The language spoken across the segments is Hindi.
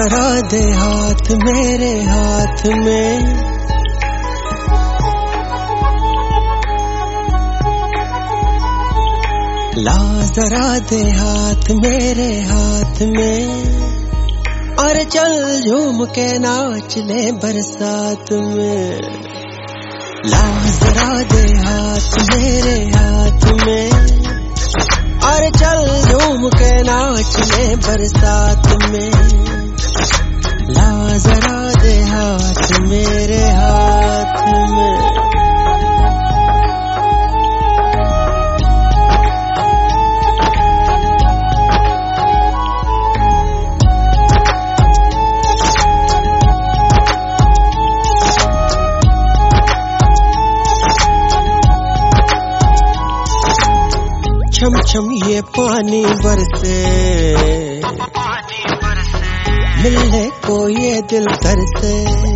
जरा दे हाथ मेरे हाथ में, ला जरा दे हाथ मेरे हाथ में, और चल झूम के नाच ले बरसात में। ला जरा दे हाथ मेरे हाथ में, और चल झूम के नाच ले बरसात में। ला जरा दे हाथ मेरे हाथ में। छम छम ये पानी बरसे, मिलने को ये दिल तरसे।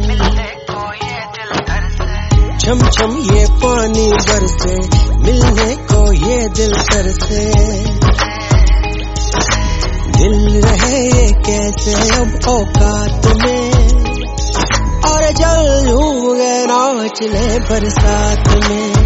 छम छम ये पानी बरसे, मिलने को ये दिल तरसे। दिल रहे ये कैसे अब औकात में, और जल झूम गए नाच ले बरसात में।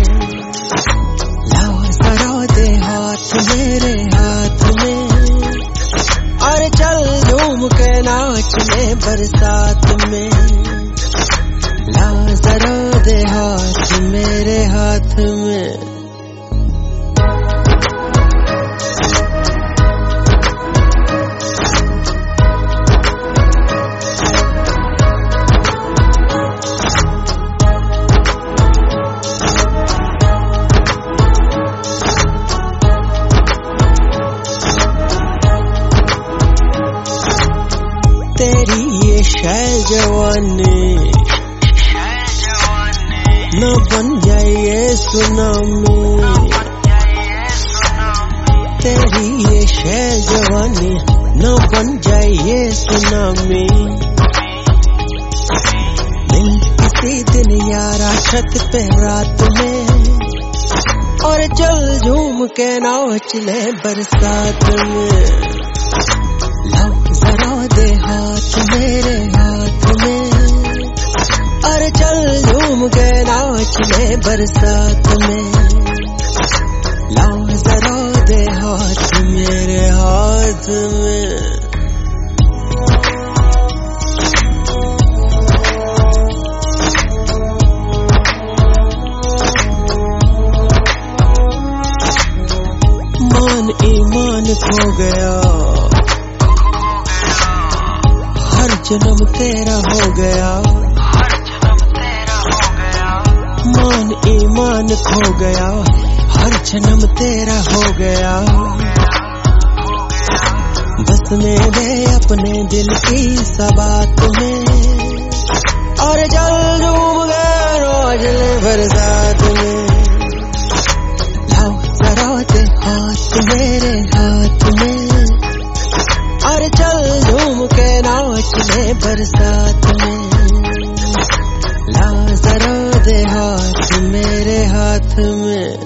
हाथ मेरे हाथ में, और चल झूम के नाच ले बरसात में। ला जरा दे हाथ मेरे हाथ में। तेरी ये शैल जवानी न बन जाए ये सुनामी। तेरी ये शैल जवानी न बन जाए ये सुनामी। मिल किसी दिन यारा छत पे रात में, और चल झूम के नाच ले बरसात में। जरा दे हाथ मेरे हाथ में, और चल झूम के नाच ले बरसात में। ला जरा दे हाथ मेरे हाथ में। मान ईमान खो गया, हर जन्म तेरा हो गया। मान ईमान खो गया, हर जन्म तेरा हो गया। बसने दे अपने दिल की सबात में, और जल झूम गए रोज ले बरसात में। लाओ जरा दे हाथ मेरे हाथ में, और चल झूम के नाच ले बरसात में। ला जरा दे हाथ मेरे हाथ में।